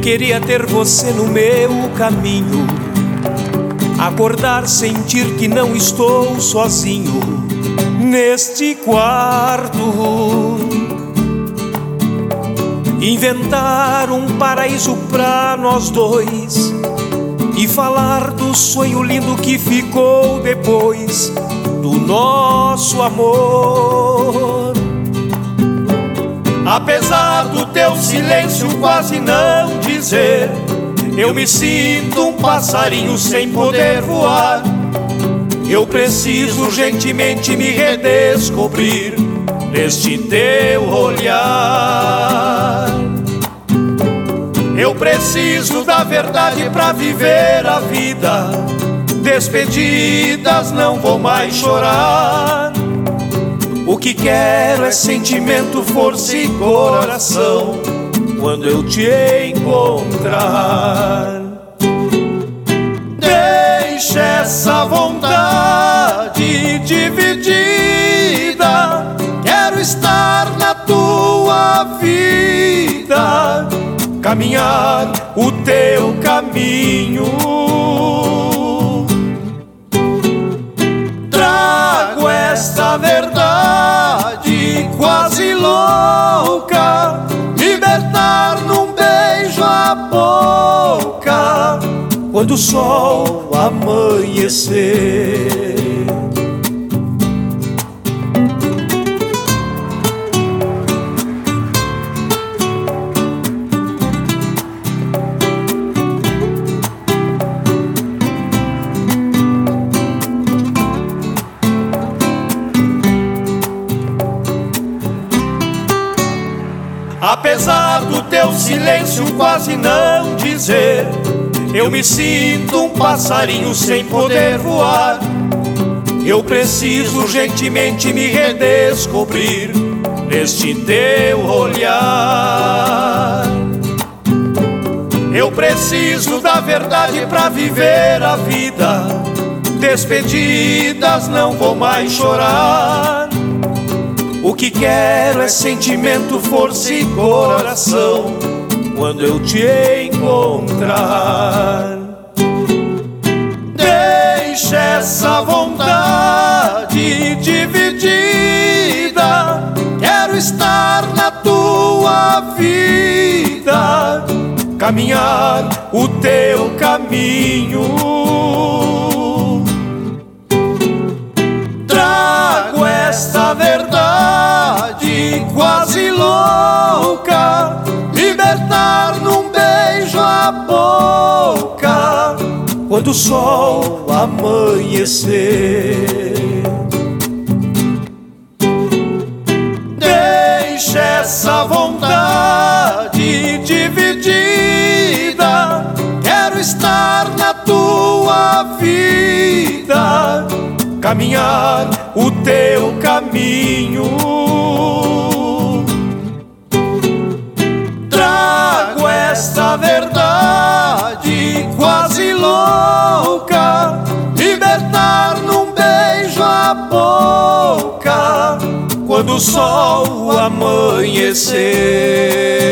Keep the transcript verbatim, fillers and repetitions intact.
queria ter você no meu caminho, acordar, sentir que não estou sozinho neste quarto, inventar um paraíso pra nós dois e falar do sonho lindo que ficou depois do nosso amor. Apesar do teu silêncio quase não dizer, eu me sinto um passarinho sem poder voar. Eu preciso urgentemente me redescobrir neste teu olhar. Eu preciso da verdade pra viver a vida. Despedidas, não vou mais chorar. O que quero é sentimento, força e coração quando eu te encontrar. Deixa essa vontade dividida, quero estar na tua vida, caminhar o teu caminho. Trago esta verdade quase louca, libertar num beijo a boca quando o sol amanhecer. Apesar do teu silêncio quase não dizer, eu me sinto um passarinho sem poder voar. Eu preciso urgentemente me redescobrir neste teu olhar. Eu preciso da verdade pra viver a vida. Despedidas, não vou mais chorar. O que quero é sentimento, força e coração quando eu te encontrar. Deixa essa vontade dividida, quero estar na tua vida, caminhar o teu caminho. Trago esta verdade quase louca, libertar num beijo a boca quando o sol amanhecer. Deixa essa vontade dividida, quero estar na tua vida, caminhar o teu caminho. Trago esta verdade quase louca, libertar num beijo a boca quando o sol amanhecer.